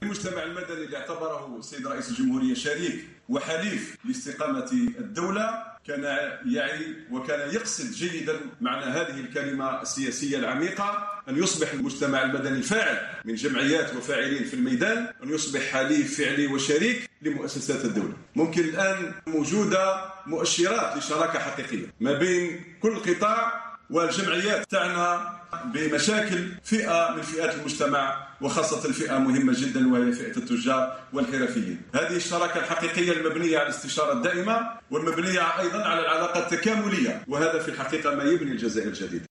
المجتمع المدني اللي اعتبره السيد رئيس الجمهورية شريك وحليف لاستقامة الدولة كان يعي وكان يقصد جيدا معنى هذه الكلمة السياسية العميقة، أن يصبح المجتمع المدني فاعل من جمعيات وفاعلين في الميدان، أن يصبح حليف فعلي وشريك لمؤسسات الدولة. ممكن الآن موجودة مؤشرات لشراكة حقيقية ما بين كل قطاع والجمعيات تعنى بمشاكل فئة من فئات المجتمع، وخاصة فئة مهمة جدا وهي فئة التجار والحرفيين. هذه الشراكة الحقيقية المبنية على الاستشارة الدائمة والمبنية أيضا على العلاقة التكاملية، وهذا في الحقيقة ما يبني الجزائر الجديدة.